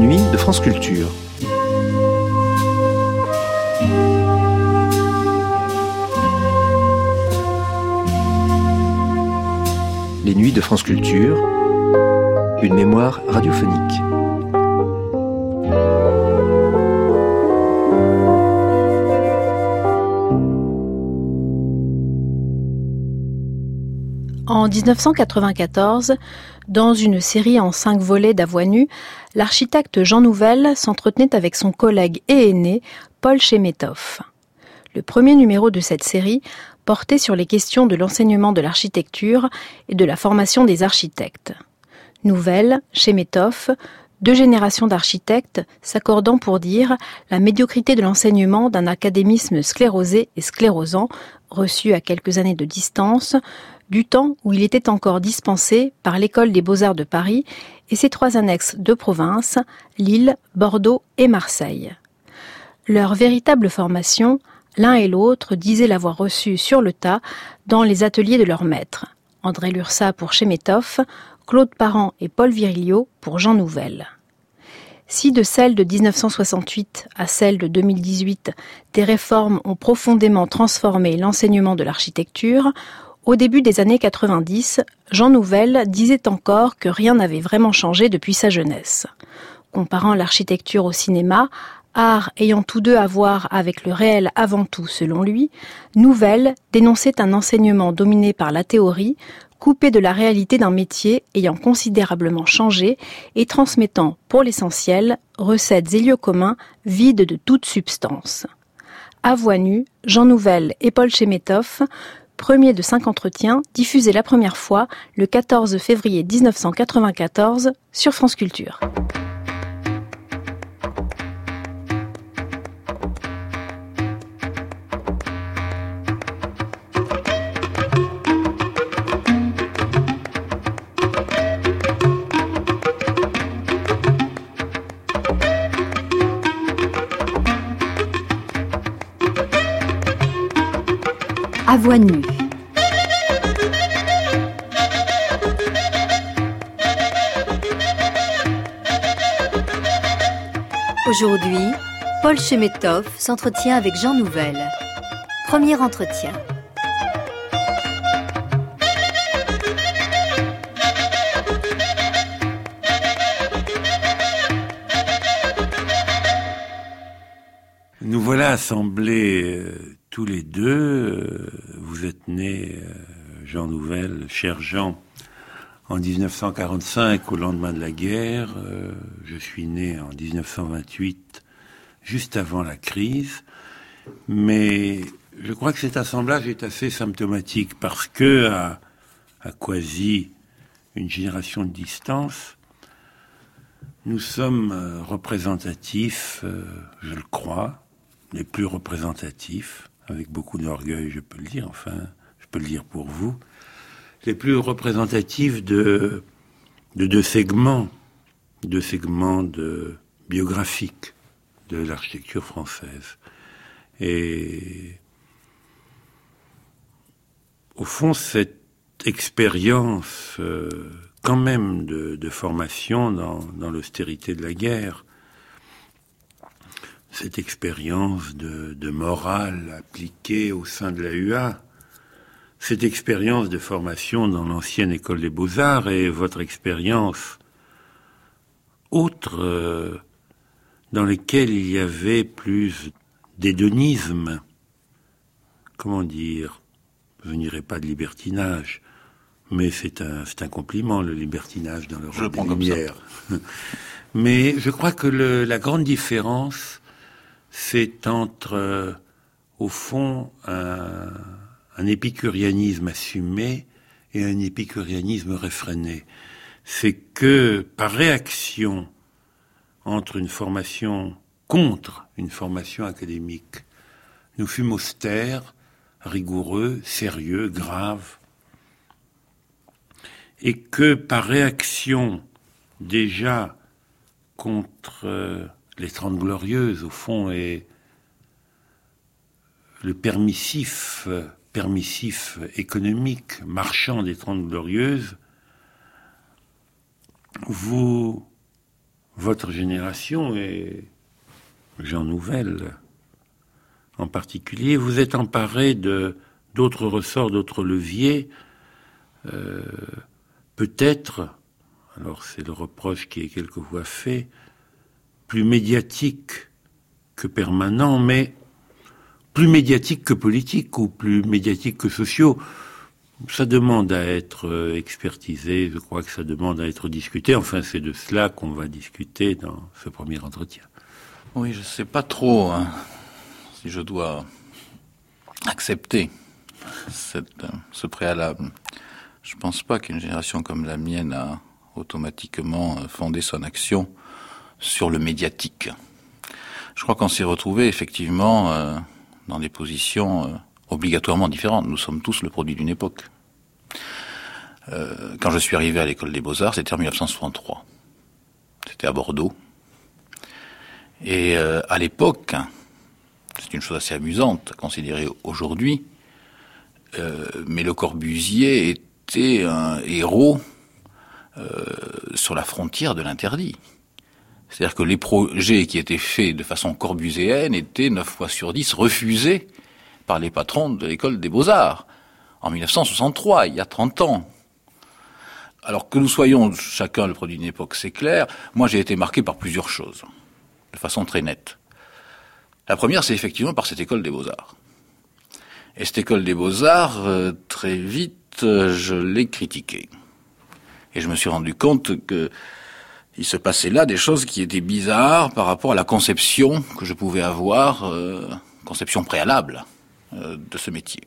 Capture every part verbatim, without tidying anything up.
nuits de France Culture. Les nuits de France Culture, une mémoire radiophonique. En dix-neuf cent quatre-vingt-quatorze, dans une série en cinq volets d'À voix nue, l'architecte Jean Nouvel s'entretenait avec son collègue et aîné, Paul Chemetov. Le premier numéro de cette série portait sur les questions de l'enseignement de l'architecture et de la formation des architectes. Nouvel, Chemetov, deux générations d'architectes s'accordant pour dire la médiocrité de l'enseignement d'un académisme sclérosé et sclérosant, reçu à quelques années de distance, du temps où il était encore dispensé par l'École des Beaux-Arts de Paris et ses trois annexes de province, Lille, Bordeaux et Marseille. Leur véritable formation, l'un et l'autre disaient l'avoir reçue sur le tas dans les ateliers de leurs maîtres. André Lursa pour Chemetov, Claude Parent et Paul Virilio pour Jean Nouvel. Si de celle de dix-neuf cent soixante-huit à celle de deux mille dix-huit, des réformes ont profondément transformé l'enseignement de l'architecture, au début des années quatre-vingt-dix, Jean Nouvel disait encore que rien n'avait vraiment changé depuis sa jeunesse. Comparant l'architecture au cinéma, art ayant tous deux à voir avec le réel avant tout selon lui, Nouvel dénonçait un enseignement dominé par la théorie, coupé de la réalité d'un métier ayant considérablement changé et transmettant, pour l'essentiel, recettes et lieux communs vides de toute substance. À voix nue, Jean Nouvel et Paul Chemetov, premier de cinq entretiens, diffusés la première fois le quatorze février dix-neuf cent quatre-vingt-quatorze sur France Culture. À voix nue. Aujourd'hui, Paul Chemetov s'entretient avec Jean Nouvel. Premier entretien. Nous voilà assemblés euh, tous les deux. Euh, vous êtes né, euh, Jean Nouvel, cher Jean, en dix-neuf cent quarante-cinq, au lendemain de la guerre. Euh, je suis né en dix-neuf cent vingt-huit, juste avant la crise. Mais je crois que cet assemblage est assez symptomatique parce que, à, à quasi une génération de distance, nous sommes euh, représentatifs, euh, je le crois, les plus représentatifs, avec beaucoup d'orgueil, je peux le dire, enfin, je peux le dire pour vous, les plus représentatifs de, de deux segments, deux segments de, biographiques de l'architecture française. Et au fond, cette expérience, euh, quand même, de, de formation dans, dans l'austérité de la guerre, cette expérience de, de morale appliquée au sein de la U A, cette expérience de formation dans l'ancienne école des Beaux-Arts et votre expérience autre, euh, dans laquelle il y avait plus d'hédonisme, comment dire, je n'irai pas de libertinage, mais c'est un, c'est un compliment, le libertinage dans l'Europe des Lumières. Mais je crois que le, la grande différence, c'est entre, euh, au fond, un, un épicurianisme assumé et un épicurianisme réfréné. C'est que, par réaction entre une formation contre une formation académique, nous fûmes austères, rigoureux, sérieux, graves, et que, par réaction déjà contre euh, les Trente Glorieuses, au fond, et le permissif, permissif économique marchand des Trente Glorieuses, vous votre génération, et Jean Nouvel en particulier, vous êtes emparé de, d'autres ressorts, d'autres leviers, euh, peut-être, alors c'est le reproche qui est quelquefois fait, plus médiatique que permanent, mais plus médiatique que politique ou plus médiatique que sociaux. Ça demande à être expertisé, je crois que ça demande à être discuté. Enfin, c'est de cela qu'on va discuter dans ce premier entretien. Oui, je ne sais pas trop hein, si je dois accepter cette, ce préalable. Je ne pense pas qu'une génération comme la mienne a automatiquement fondé son action sur le médiatique. Je crois qu'on s'est retrouvés effectivement euh, dans des positions euh, obligatoirement différentes. Nous sommes tous le produit d'une époque. Euh, quand je suis arrivé à l'école des Beaux-Arts, c'était en dix-neuf cent soixante-trois. C'était à Bordeaux. Et euh, à l'époque, c'est une chose assez amusante à considérer aujourd'hui, euh, mais Le Corbusier était un héros euh, sur la frontière de l'interdit. C'est-à-dire que les projets qui étaient faits de façon corbusienne étaient neuf fois sur dix refusés par les patrons de l'école des Beaux-Arts, en dix-neuf cent soixante-trois, il y a trente ans. Alors que nous soyons chacun le produit d'une époque, c'est clair. Moi, j'ai été marqué par plusieurs choses, de façon très nette. La première, c'est effectivement par cette école des Beaux-Arts. Et cette école des Beaux-Arts, euh, très vite, euh, je l'ai critiquée. Et je me suis rendu compte que il se passait là des choses qui étaient bizarres par rapport à la conception que je pouvais avoir, euh, conception préalable euh, de ce métier.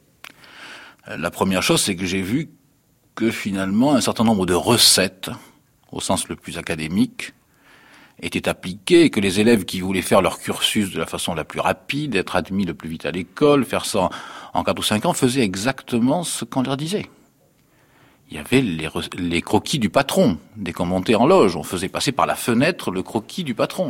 La première chose, c'est que j'ai vu que finalement un certain nombre de recettes, au sens le plus académique, étaient appliquées et que les élèves qui voulaient faire leur cursus de la façon la plus rapide, être admis le plus vite à l'école, faire ça en quatre ou cinq ans, faisaient exactement ce qu'on leur disait. Il y avait les, les croquis du patron. Dès qu'on montait en loge, on faisait passer par la fenêtre le croquis du patron.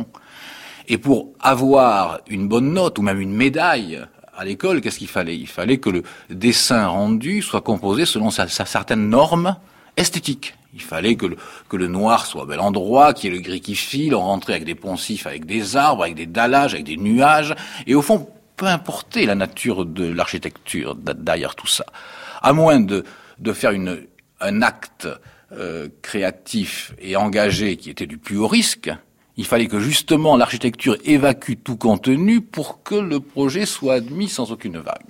Et pour avoir une bonne note ou même une médaille à l'école, qu'est-ce qu'il fallait ? Il fallait que le dessin rendu soit composé selon sa, sa certaine norme esthétique. Il fallait que le, que le noir soit à bel endroit, qu'il y ait le gris qui file, on rentrait avec des poncifs, avec des arbres, avec des dallages, avec des nuages. Et au fond, peu importait la nature de l'architecture derrière tout ça. À moins de, de faire une, un acte euh, créatif et engagé qui était du plus haut risque, il fallait que justement l'architecture évacue tout contenu pour que le projet soit admis sans aucune vague.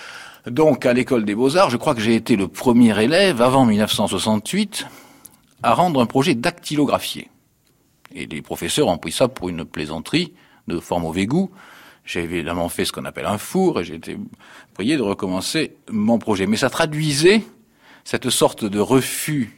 Donc à l'école des Beaux-Arts, je crois que j'ai été le premier élève, avant dix-neuf cent soixante-huit, à rendre un projet dactylographié. Et les professeurs ont pris ça pour une plaisanterie de fort mauvais goût. J'ai évidemment fait ce qu'on appelle un four et j'ai été prié de recommencer mon projet. Mais ça traduisait cette sorte de refus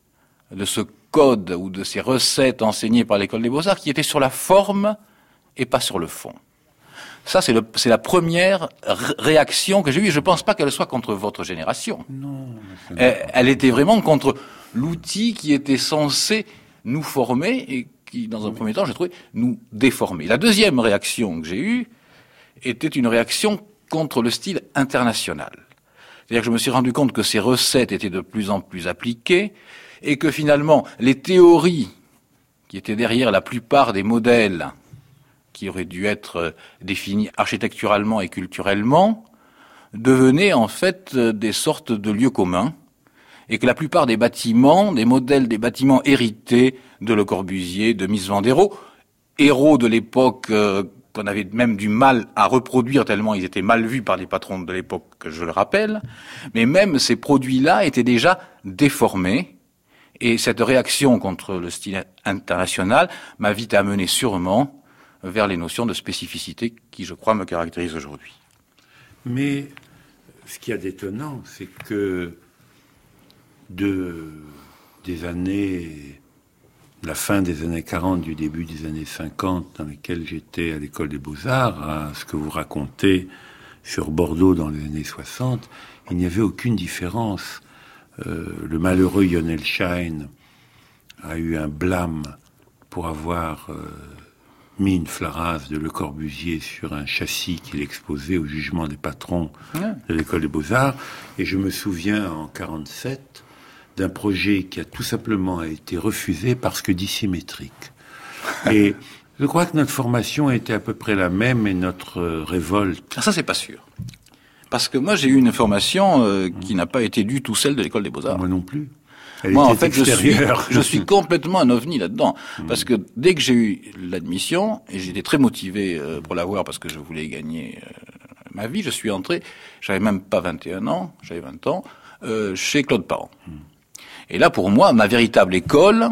de ce code ou de ces recettes enseignées par l'école des Beaux-Arts qui étaient sur la forme et pas sur le fond. Ça, c'est, le, c'est la première r- réaction que j'ai eue. Je ne pense pas qu'elle soit contre votre génération. Non. Elle, elle était vraiment contre l'outil qui était censé nous former et qui, dans un premier temps, j'ai trouvé, nous déformer. La deuxième réaction que j'ai eue était une réaction contre le style international. C'est-à-dire que je me suis rendu compte que ces recettes étaient de plus en plus appliquées et que finalement, les théories qui étaient derrière la plupart des modèles qui auraient dû être définis architecturalement et culturellement devenaient en fait des sortes de lieux communs et que la plupart des bâtiments, des modèles des bâtiments hérités de Le Corbusier, de Mies van der Rohe, héros de l'époque euh, qu'on avait même du mal à reproduire tellement ils étaient mal vus par les patrons de l'époque, je le rappelle, mais même ces produits-là étaient déjà déformés. Et cette réaction contre le style international m'a vite amené sûrement vers les notions de spécificité qui, je crois, me caractérisent aujourd'hui. Mais ce qu'il y a d'étonnant, c'est que de, des années, la fin des années quarante, du début des années cinquante, dans lesquelles j'étais à l'école des Beaux-Arts, à ce que vous racontez sur Bordeaux dans les années soixante, il n'y avait aucune différence. Euh, le malheureux Lionel Schein a eu un blâme pour avoir euh, mis une flarasse de Le Corbusier sur un châssis qu'il exposait au jugement des patrons ouais. de l'école des Beaux-Arts. Et je me souviens en quarante-sept d'un projet qui a tout simplement été refusé parce que dissymétrique. Et je crois que notre formation était à peu près la même et notre euh, révolte. Ah, ça, c'est pas sûr. Parce que moi, j'ai eu une formation euh, qui n'a pas été du tout celle de l'école des Beaux-Arts. Moi non plus. Elle Moi, était en fait, je suis, extérieure. je suis complètement un ovni là-dedans. Parce que dès que j'ai eu l'admission, et j'étais très motivé euh, pour l'avoir parce que je voulais gagner euh, ma vie, je suis entré, j'avais même pas vingt et un ans, j'avais vingt ans, euh, chez Claude Parent. Mm. Et là, pour moi, ma véritable école,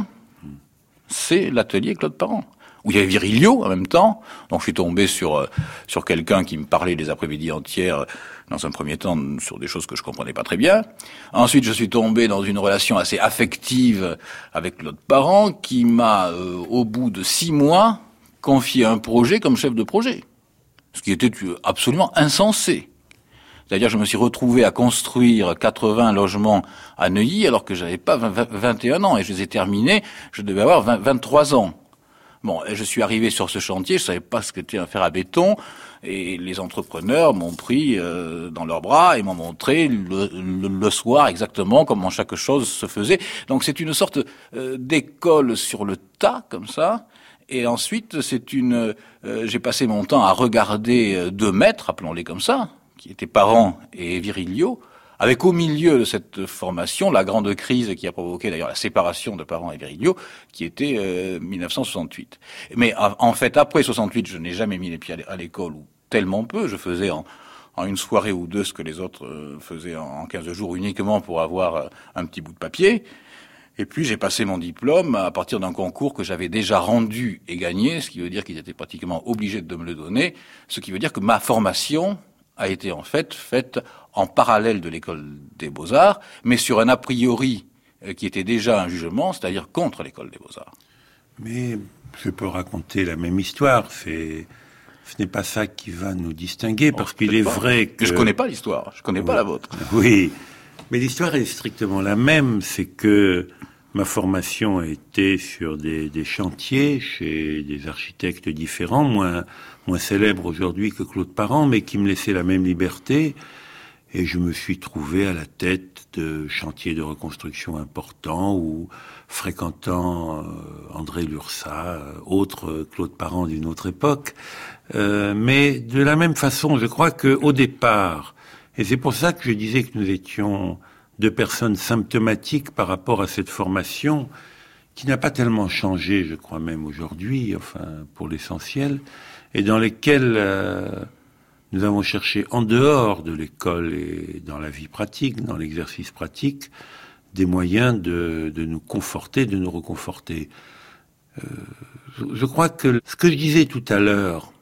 c'est l'atelier Claude Parent, où il y avait Virilio en même temps. Donc je suis tombé sur euh, sur quelqu'un qui me parlait des après-midi entières, dans un premier temps sur des choses que je comprenais pas très bien. Ensuite, je suis tombé dans une relation assez affective avec Claude Parent, qui m'a, euh, au bout de six mois, confié un projet comme chef de projet, ce qui était absolument insensé. C'est-à-dire, je me suis retrouvé à construire quatre-vingts logements à Neuilly, alors que j'avais pas vingt et un ans, et je les ai terminés, je devais avoir vingt, vingt-trois ans. Bon, je suis arrivé sur ce chantier, je savais pas ce qu'était un fer à béton, et les entrepreneurs m'ont pris euh, dans leurs bras et m'ont montré le, le, le soir exactement comment chaque chose se faisait. Donc c'est une sorte euh, d'école sur le tas, comme ça. Et ensuite, c'est une, euh, j'ai passé mon temps à regarder euh, deux maîtres, appelons-les comme ça, qui étaient Parent et Virilio, avec au milieu de cette formation la grande crise qui a provoqué d'ailleurs la séparation de Parent et Virilio, qui était euh, mille neuf cent soixante-huit. Mais en fait, après soixante-huit, je n'ai jamais mis les pieds à l'école, ou tellement peu. Je faisais en, en une soirée ou deux ce que les autres euh, faisaient en quinze jours, uniquement pour avoir euh, un petit bout de papier. Et puis j'ai passé mon diplôme à partir d'un concours que j'avais déjà rendu et gagné, ce qui veut dire qu'ils étaient pratiquement obligés de me le donner, ce qui veut dire que ma formation a été en fait faite en parallèle de l'école des Beaux-Arts, mais sur un a priori qui était déjà un jugement, c'est-à-dire contre l'école des Beaux-Arts. Mais je peux raconter la même histoire, c'est... Ce n'est pas ça qui va nous distinguer, parce oh, qu'il est pas. vrai que... Je connais pas l'histoire, je connais oui. pas la vôtre. Oui, mais l'histoire est strictement la même, c'est que ma formation a été sur des, des chantiers chez des architectes différents, moins, moins célèbres aujourd'hui que Claude Parent, mais qui me laissaient la même liberté. Et je me suis trouvé à la tête de chantiers de reconstruction importants ou fréquentant euh, André Lursa, euh, autre euh, Claude Parent d'une autre époque. Euh, mais de la même façon, je crois qu'au départ, et c'est pour ça que je disais que nous étions deux personnes symptomatiques par rapport à cette formation, qui n'a pas tellement changé, je crois même aujourd'hui, enfin pour l'essentiel, et dans lesquelles euh, nous avons cherché en dehors de l'école et dans la vie pratique, dans l'exercice pratique, des moyens de, de nous conforter, de nous reconforter. Euh, je, je crois que ce que je disais tout à l'heure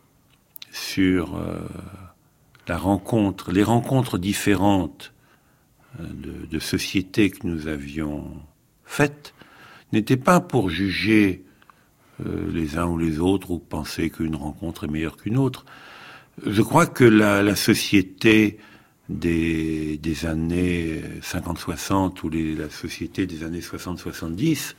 sur euh, la rencontre, les rencontres différentes de, de sociétés que nous avions faites, n'était pas pour juger euh, les uns ou les autres ou penser qu'une rencontre est meilleure qu'une autre. Je crois que la, la société des, des années cinquante soixante ou les, la société des années soixante soixante-dix,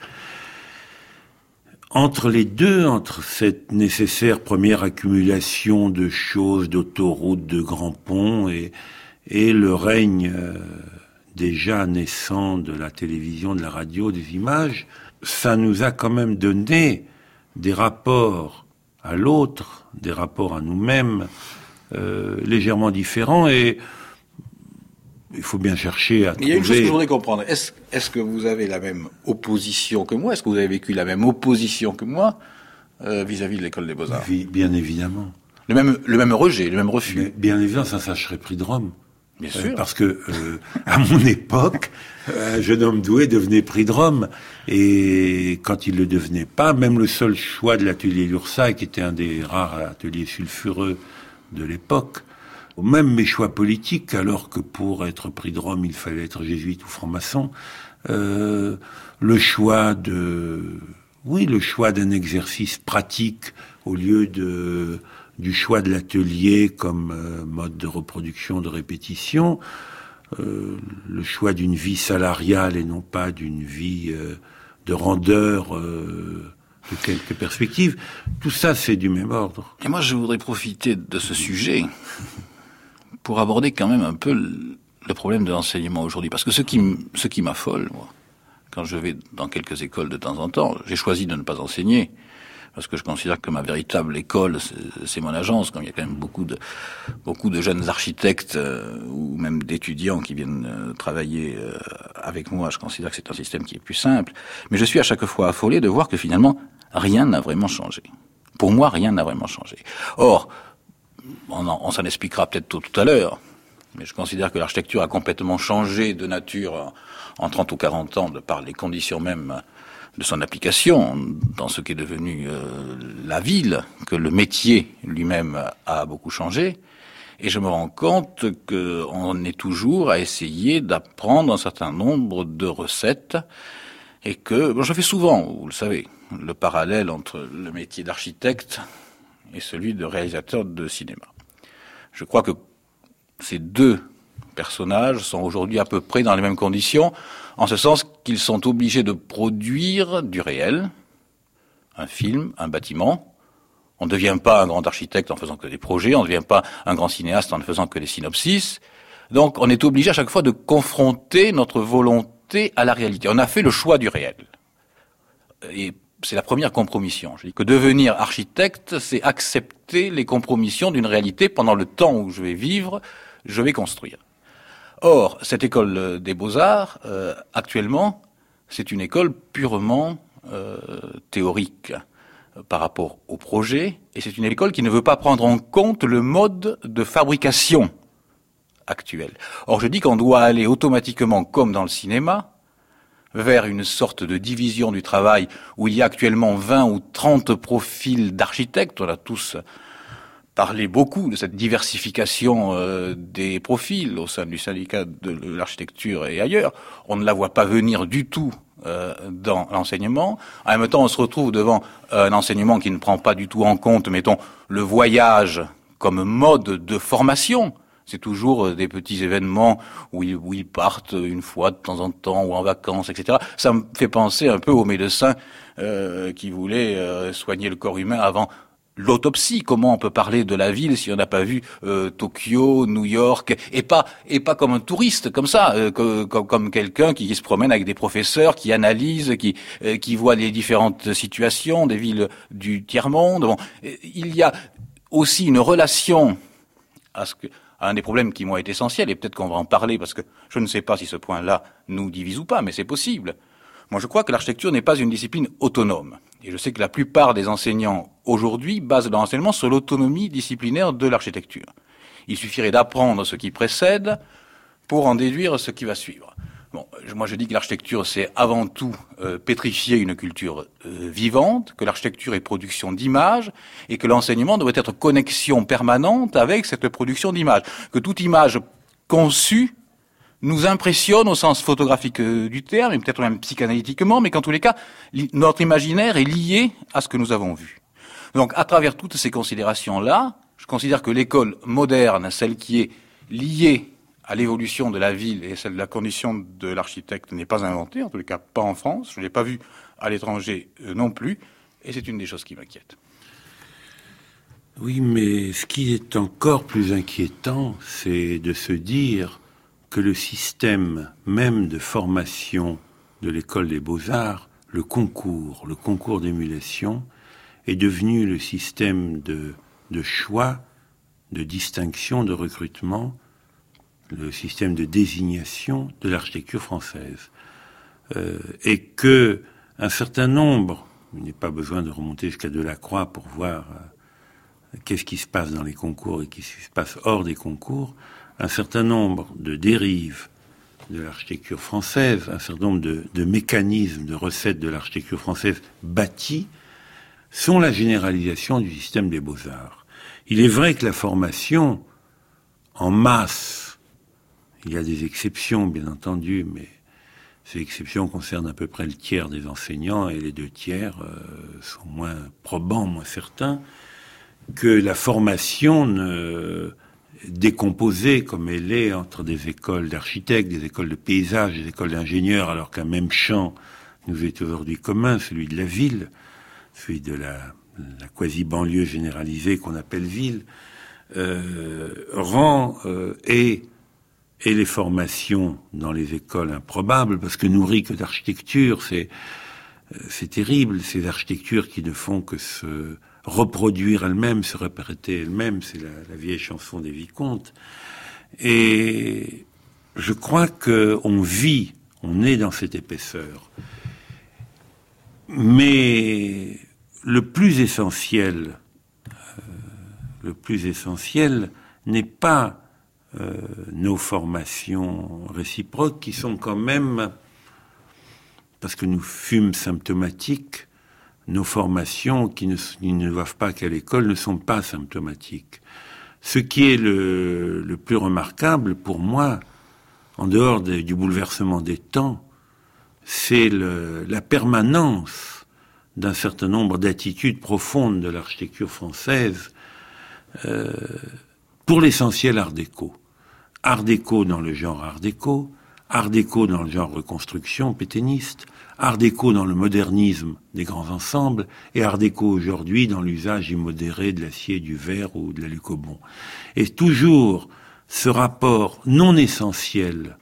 entre les deux, entre cette nécessaire première accumulation de choses, d'autoroutes, de grands ponts et, et le règne euh, déjà naissant de la télévision, de la radio, des images, ça nous a quand même donné des rapports à l'autre, des rapports à nous-mêmes euh, légèrement différents, et il faut bien chercher à trouver... Il y a une chose que je voudrais comprendre. Est-ce, est-ce que vous avez la même opposition que moi? Est-ce que vous avez vécu la même opposition que moi euh, vis-à-vis de l'école des Beaux-Arts? Bien évidemment. Le même, le même rejet, le même refus. Mais bien évidemment, ça, ça serait prix de Rome. Bien euh, sûr. Parce que, euh, à mon époque, un jeune homme doué devenait prix de Rome. Et quand il le devenait pas, même le seul choix de l'atelier Lursa, qui était un des rares ateliers sulfureux de l'époque, même mes choix politiques, alors que pour être prix de Rome, il fallait être jésuite ou franc-maçon, euh, le choix de, oui, le choix d'un exercice pratique au lieu de, du choix de l'atelier comme euh, mode de reproduction, de répétition, euh, le choix d'une vie salariale et non pas d'une vie euh, de rendeur euh, de quelques perspectives, tout ça c'est du même ordre. Et moi je voudrais profiter de ce sujet pour aborder quand même un peu le, le problème de l'enseignement aujourd'hui. Parce que ce qui, ce qui m'affole, moi, quand je vais dans quelques écoles de temps en temps, j'ai choisi de ne pas enseigner, parce que je considère que ma véritable école, c'est, c'est mon agence, comme il y a quand même beaucoup de beaucoup de jeunes architectes euh, ou même d'étudiants qui viennent euh, travailler euh, avec moi. Je considère que c'est un système qui est plus simple, mais je suis à chaque fois affolé de voir que finalement rien n'a vraiment changé. Pour moi, rien n'a vraiment changé. Or, on, en, on s'en expliquera peut-être tout, tout à l'heure, mais je considère que l'architecture a complètement changé de nature en trente ou quarante ans de par les conditions même de son application dans ce qui est devenu euh, la ville, que le métier lui-même a beaucoup changé. Et je me rends compte qu'on est toujours à essayer d'apprendre un certain nombre de recettes et que, bon, je fais souvent, vous le savez, le parallèle entre le métier d'architecte et celui de réalisateur de cinéma. Je crois que ces deux personnages sont aujourd'hui à peu près dans les mêmes conditions, en ce sens qu'ils sont obligés de produire du réel, un film, un bâtiment. On ne devient pas un grand architecte en faisant que des projets, on ne devient pas un grand cinéaste en ne faisant que des synopsis. Donc on est obligé à chaque fois de confronter notre volonté à la réalité. On a fait le choix du réel. Et c'est la première compromission. Je dis que devenir architecte, c'est accepter les compromissions d'une réalité pendant le temps où je vais vivre, je vais construire. Or, cette école des Beaux-Arts, euh, actuellement, c'est une école purement euh, théorique euh, par rapport au projet, et c'est une école qui ne veut pas prendre en compte le mode de fabrication actuel. Or, je dis qu'on doit aller automatiquement, comme dans le cinéma, vers une sorte de division du travail où il y a actuellement vingt ou trente profils d'architectes. On a tous parlé beaucoup de cette diversification euh, des profils au sein du syndicat de l'architecture et ailleurs. On ne la voit pas venir du tout euh, dans l'enseignement. En même temps, on se retrouve devant un enseignement qui ne prend pas du tout en compte, mettons, le voyage comme mode de formation. C'est toujours des petits événements où ils, où ils partent une fois de temps en temps ou en vacances, et cetera. Ça me fait penser un peu aux médecins euh, qui voulaient euh, soigner le corps humain avant l'autopsie. Comment on peut parler de la ville si on n'a pas vu euh, Tokyo, New York, et pas et pas comme un touriste, comme ça, euh, comme, comme quelqu'un qui, qui se promène avec des professeurs, qui analyse, qui euh, qui voit les différentes situations des villes du tiers-monde. Bon, il y a aussi une relation à ce que un des problèmes qui m'ont été essentiels, et peut-être qu'on va en parler, parce que je ne sais pas si ce point-là nous divise ou pas, mais c'est possible. Moi, je crois que l'architecture n'est pas une discipline autonome. Et je sais que la plupart des enseignants aujourd'hui basent leur enseignement sur l'autonomie disciplinaire de l'architecture. Il suffirait d'apprendre ce qui précède pour en déduire ce qui va suivre. Bon, moi je dis que l'architecture c'est avant tout euh, pétrifier une culture euh, vivante, que l'architecture est production d'images et que l'enseignement doit être connexion permanente avec cette production d'images. Que toute image conçue nous impressionne au sens photographique euh, du terme et peut-être même psychanalytiquement, mais qu'en tous les cas, li- notre imaginaire est lié à ce que nous avons vu. Donc à travers toutes ces considérations-là, je considère que l'école moderne, celle qui est liée à l'évolution de la ville et celle de la condition de l'architecte n'est pas inventée, en tous les cas pas en France, je ne l'ai pas vu à l'étranger euh, non plus, et c'est une des choses qui m'inquiète. Oui, mais ce qui est encore plus inquiétant, c'est de se dire que le système même de formation de l'école des Beaux-Arts, le concours, le concours d'émulation, est devenu le système de, de choix, de distinction, de recrutement, le système de désignation de l'architecture française. Euh, et que un certain nombre, il n'est pas besoin de remonter jusqu'à Delacroix pour voir euh, qu'est-ce qui se passe dans les concours et qu'est-ce qui se passe hors des concours, un certain nombre de dérives de l'architecture française, un certain nombre de, de mécanismes, de recettes de l'architecture française bâtis, sont la généralisation du système des Beaux-Arts. Il est vrai que la formation en masse, il y a des exceptions, bien entendu, mais ces exceptions concernent à peu près le tiers des enseignants et les deux tiers euh, sont moins probants, moins certains, que la formation ne, décomposée comme elle est entre des écoles d'architectes, des écoles de paysage, des écoles d'ingénieurs, alors qu'un même champ nous est aujourd'hui commun, celui de la ville, celui de la, la quasi-banlieue généralisée qu'on appelle ville, euh, rend euh, et et les formations dans les écoles improbables, parce que nourri que d'architecture, c'est c'est terrible, ces architectures qui ne font que se reproduire elles-mêmes, se répéter elles-mêmes, c'est la, la vieille chanson des vicomtes. Et je crois qu'on vit, on est dans cette épaisseur. Mais le plus essentiel, euh, le plus essentiel n'est pas euh, nos formations réciproques qui sont quand même, parce que nous fûmes symptomatiques, nos formations qui ne, qui ne doivent pas qu'à l'école ne sont pas symptomatiques. Ce qui est le, le plus remarquable pour moi, en dehors de, du bouleversement des temps, c'est le, la permanence d'un certain nombre d'attitudes profondes de l'architecture française, euh, pour l'essentiel art déco. Art déco dans le genre art déco, art déco dans le genre reconstruction pétainiste, art déco dans le modernisme des grands ensembles, et art déco aujourd'hui dans l'usage immodéré de l'acier, du verre ou de la lucobon. Et toujours ce rapport non essentiel,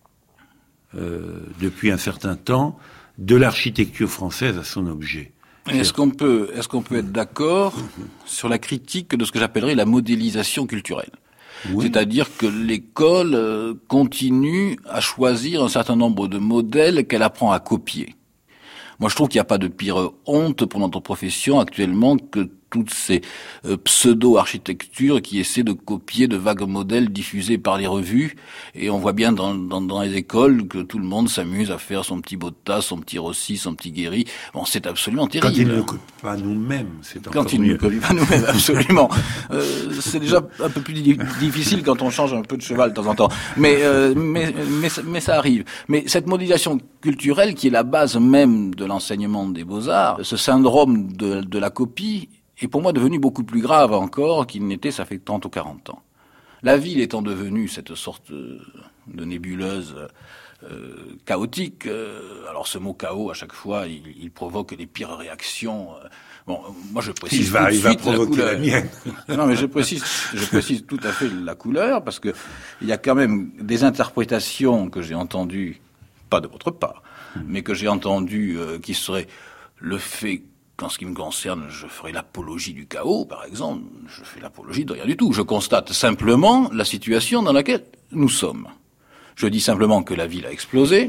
euh, depuis un certain temps, de l'architecture française à son objet. Est-ce qu'on peut, est-ce qu'on peut être d'accord sur la critique de ce que j'appellerais la modélisation culturelle ? Oui. C'est-à-dire que l'école euh, continue à choisir un certain nombre de modèles qu'elle apprend à copier. Moi, je trouve qu'il n'y a pas de pire honte pour notre profession actuellement que toutes ces euh, pseudo-architectures qui essaient de copier de vagues modèles diffusés par les revues. Et on voit bien dans, dans, dans les écoles que tout le monde s'amuse à faire son petit Botta, son petit Rossi, son petit Guéry. Bon, c'est absolument terrible. Quand ils ne copient pas nous-mêmes, c'est encore Quand ils mieux. ne copient pas nous-mêmes, absolument. euh, c'est déjà un peu plus difficile quand on change un peu de cheval de temps en temps. Mais, euh, mais, mais, mais ça arrive. Mais cette modélisation culturelle qui est la base même de l'enseignement des beaux-arts, ce syndrome de, de la copie, est pour moi devenu beaucoup plus grave encore qu'il n'était ça fait trente ou quarante ans. La ville étant devenue cette sorte de nébuleuse euh, chaotique, euh, alors ce mot chaos, à chaque fois, il, il provoque les pires réactions. Bon, moi je précise il va, tout de il suite va provoquer la, la mienne. Non, mais je précise, je précise tout à fait la couleur, parce que il y a quand même des interprétations que j'ai entendues, pas de votre part, mmh. mais que j'ai entendues euh, qui seraient le fait qu'en ce qui me concerne, je ferai l'apologie du chaos, par exemple. Je fais l'apologie de rien du tout. Je constate simplement la situation dans laquelle nous sommes. Je dis simplement que la ville a explosé,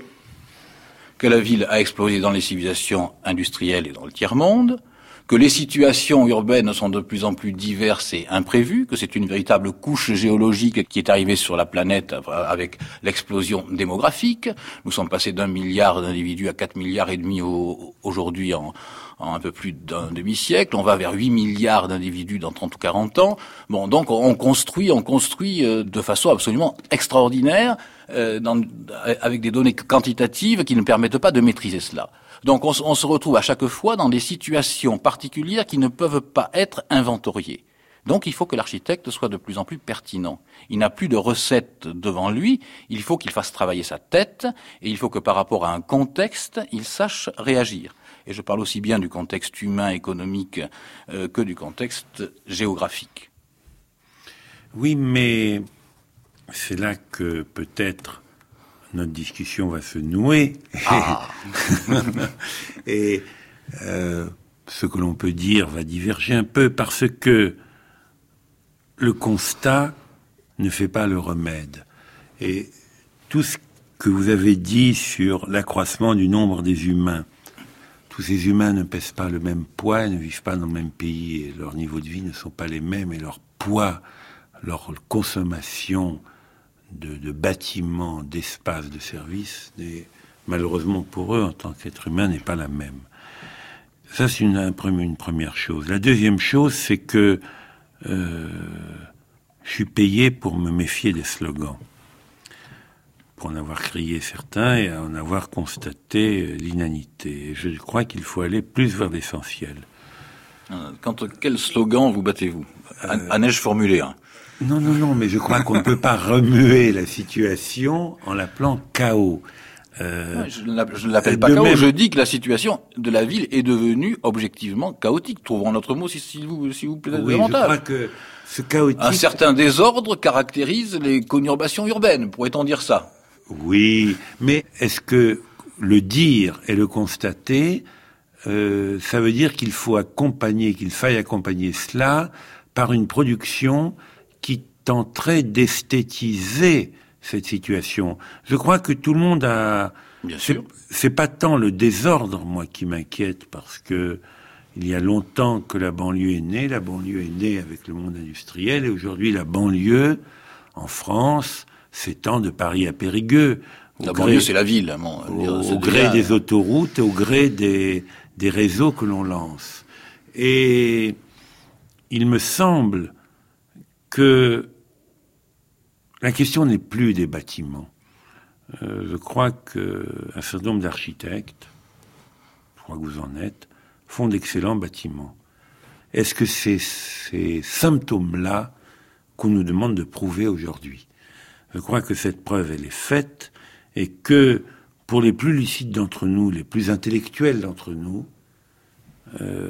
que la ville a explosé dans les civilisations industrielles et dans le tiers-monde, que les situations urbaines sont de plus en plus diverses et imprévues, que c'est une véritable couche géologique qui est arrivée sur la planète avec l'explosion démographique. Nous sommes passés d'un milliard d'individus à quatre milliards et demi au, aujourd'hui en, en un peu plus d'un demi-siècle. On va vers huit milliards d'individus dans trente ou quarante ans. Bon, donc on construit, on construit de façon absolument extraordinaire, euh, dans, avec des données quantitatives qui ne permettent pas de maîtriser cela. Donc on, on se retrouve à chaque fois dans des situations particulières qui ne peuvent pas être inventoriées. Donc il faut que l'architecte soit de plus en plus pertinent. Il n'a plus de recette devant lui, il faut qu'il fasse travailler sa tête, et il faut que par rapport à un contexte, il sache réagir. Et je parle aussi bien du contexte humain, économique, euh, que du contexte géographique. Oui, mais c'est là que peut-être notre discussion va se nouer. Ah. Et euh, ce que l'on peut dire va diverger un peu, parce que le constat ne fait pas le remède. Et tout ce que vous avez dit sur l'accroissement du nombre des humains, tous ces humains ne pèsent pas le même poids, ne vivent pas dans le même pays, et leur niveau de vie ne sont pas les mêmes, et leur poids, leur consommation de, de bâtiments, d'espaces, de services, n'est, malheureusement pour eux, en tant qu'être humain, n'est pas la même. Ça, c'est une, une première chose. La deuxième chose, c'est que euh, je suis payé pour me méfier des slogans, pour en avoir crié certains et en avoir constaté l'inanité. Je crois qu'il faut aller plus vers l'essentiel. Contre quel slogan vous battez-vous ? À, à neige formulée, hein. Non, non, non, mais je crois qu'on ne peut pas remuer la situation en l'appelant chaos. Euh, ouais, je ne l'appelle pas chaos, même... je dis que la situation de la ville est devenue objectivement chaotique. Trouvons notre mot, si, si vous, si vous plaît, oui, davantage. Je crois que ce chaotique... Un certain désordre caractérise les conurbations urbaines, pourrait-on dire ça ? Oui, mais est-ce que le dire et le constater euh, ça veut dire qu'il faut accompagner, qu'il faille accompagner cela par une production qui tenterait d'esthétiser cette situation. Je crois que tout le monde a... Bien sûr. C'est, c'est pas tant le désordre, moi, qui m'inquiète, parce que il y a longtemps que la banlieue est née. La banlieue est née avec le monde industriel, et aujourd'hui, la banlieue, en France, s'étend de Paris à Périgueux. La gré, banlieue, c'est la ville. Bon, au, c'est au gré bien... des autoroutes et au gré des, des réseaux que l'on lance. Et il me semble que la question n'est plus des bâtiments. Euh, je crois qu'un certain nombre d'architectes, je crois que vous en êtes, font d'excellents bâtiments. Est-ce que c'est ces symptômes-là qu'on nous demande de prouver aujourd'hui? Je crois que cette preuve, elle est faite, et que pour les plus lucides d'entre nous, les plus intellectuels d'entre nous, euh,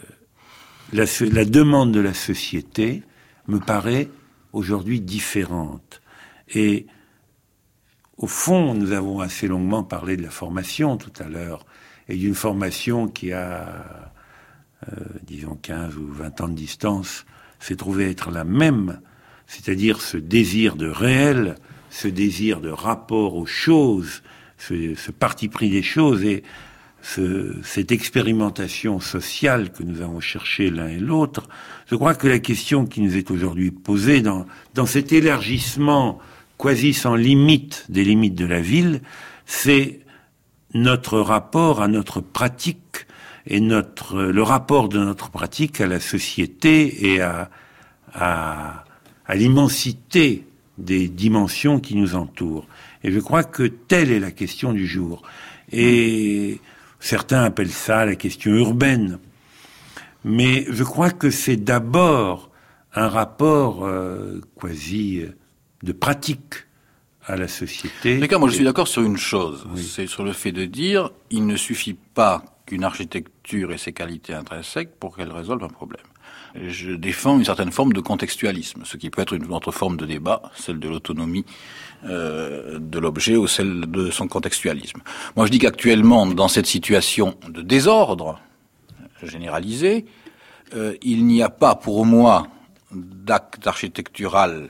la, la demande de la société me paraît aujourd'hui différente. Et au fond, nous avons assez longuement parlé de la formation tout à l'heure, et d'une formation qui a, euh, disons, quinze ou vingt ans de distance, s'est trouvée être la même, c'est-à-dire ce désir de réel, ce désir de rapport aux choses, ce, ce parti pris des choses, et ce, cette expérimentation sociale que nous avons cherchée l'un et l'autre. Je crois que la question qui nous est aujourd'hui posée dans, dans cet élargissement quasi sans limite des limites de la ville, c'est notre rapport à notre pratique et notre, le rapport de notre pratique à la société et à, à, à l'immensité des dimensions qui nous entourent. Et je crois que telle est la question du jour. Et certains appellent ça la question urbaine. Mais je crois que c'est d'abord un rapport euh, quasi de pratique à la société. En tout cas, moi je suis d'accord sur une chose, oui. C'est sur le fait de dire il ne suffit pas qu'une architecture ait ses qualités intrinsèques pour qu'elle résolve un problème. Je défends une certaine forme de contextualisme, ce qui peut être une autre forme de débat, celle de l'autonomie euh, de l'objet ou celle de son contextualisme. Moi je dis qu'actuellement, dans cette situation de désordre généralisé, euh, il n'y a pas pour moi d'acte architectural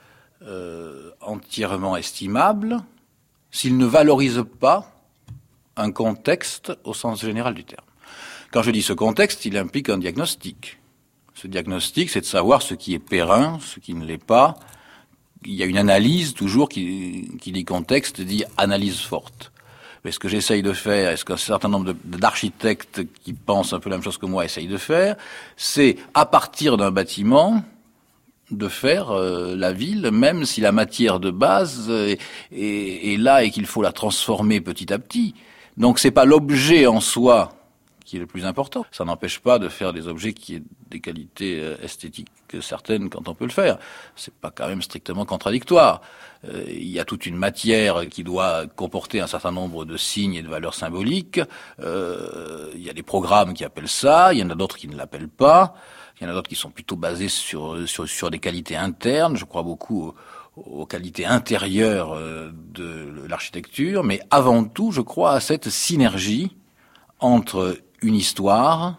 Euh, entièrement estimable s'il ne valorise pas un contexte au sens général du terme. Quand je dis ce contexte, il implique un diagnostic. Ce diagnostic, c'est de savoir ce qui est périn, ce qui ne l'est pas. Il y a une analyse toujours qui, qui dit contexte, dit analyse forte. Mais ce que j'essaye de faire, et ce qu'un certain nombre de, d'architectes qui pensent un peu la même chose que moi essayent de faire, c'est à partir d'un bâtiment de faire euh, la ville, même si la matière de base est, est, est là et qu'il faut la transformer petit à petit. Donc c'est pas l'objet en soi qui est le plus important. Ça n'empêche pas de faire des objets qui aient des qualités euh, esthétiques certaines quand on peut le faire. C'est pas quand même strictement contradictoire. Euh, il y a toute une matière qui doit comporter un certain nombre de signes et de valeurs symboliques. Euh, il y a des programmes qui appellent ça, il y en a d'autres qui ne l'appellent pas. Il y en a d'autres qui sont plutôt basés sur, sur, sur des qualités internes. Je crois beaucoup aux, aux qualités intérieures de l'architecture. Mais avant tout, je crois à cette synergie entre une histoire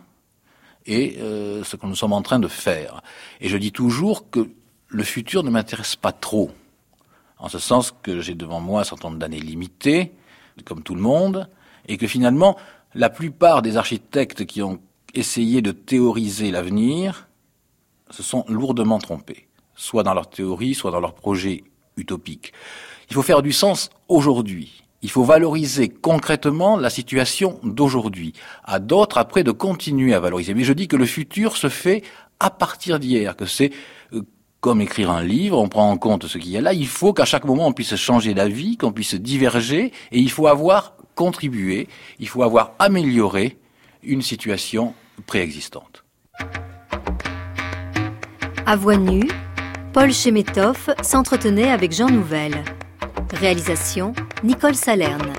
et euh, ce que nous sommes en train de faire. Et je dis toujours que le futur ne m'intéresse pas trop. En ce sens que j'ai devant moi un certain nombre d'années limitées, comme tout le monde, et que finalement, la plupart des architectes qui ont essayer de théoriser l'avenir, se sont lourdement trompés, soit dans leur théorie, soit dans leur projet utopique. Il faut faire du sens aujourd'hui. Il faut valoriser concrètement la situation d'aujourd'hui. À d'autres, après, de continuer à valoriser. Mais je dis que le futur se fait à partir d'hier, que c'est euh, comme écrire un livre, on prend en compte ce qu'il y a là. Il faut qu'à chaque moment, on puisse changer d'avis, qu'on puisse diverger, et il faut avoir contribué, il faut avoir amélioré une situation préexistante. À voix nue, Paul Chemetov s'entretenait avec Jean Nouvel. Réalisation, Nicole Salerne.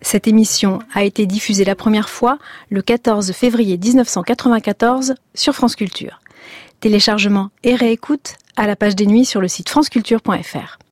Cette émission a été diffusée la première fois le quatorze février dix-neuf cent quatre-vingt-quatorze sur France Culture. Téléchargement et réécoute à la page des nuits sur le site franceculture point f r.